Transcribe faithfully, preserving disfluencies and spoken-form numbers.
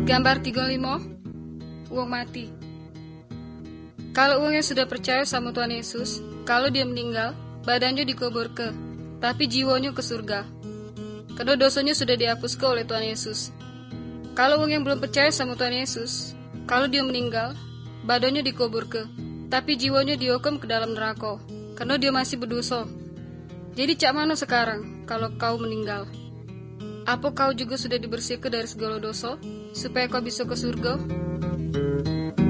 Gambar tiga puluh lima, uang mati. Kalau uang yang sudah percaya sama Tuhan Yesus, kalau dia meninggal, badannya dikubur ke, tapi jiwanya ke surga. Karena dosanya sudah dihapuskan oleh Tuhan Yesus. Kalau uang yang belum percaya sama Tuhan Yesus, kalau dia meninggal, badannya dikubur ke, tapi jiwanya dihukum ke dalam neraka, karena dia masih berdosa. Jadi cak mana sekarang kalau kau meninggal? Apa kau juga sudah dibersihkan dari segala dosa, supaya kau bisa ke surga?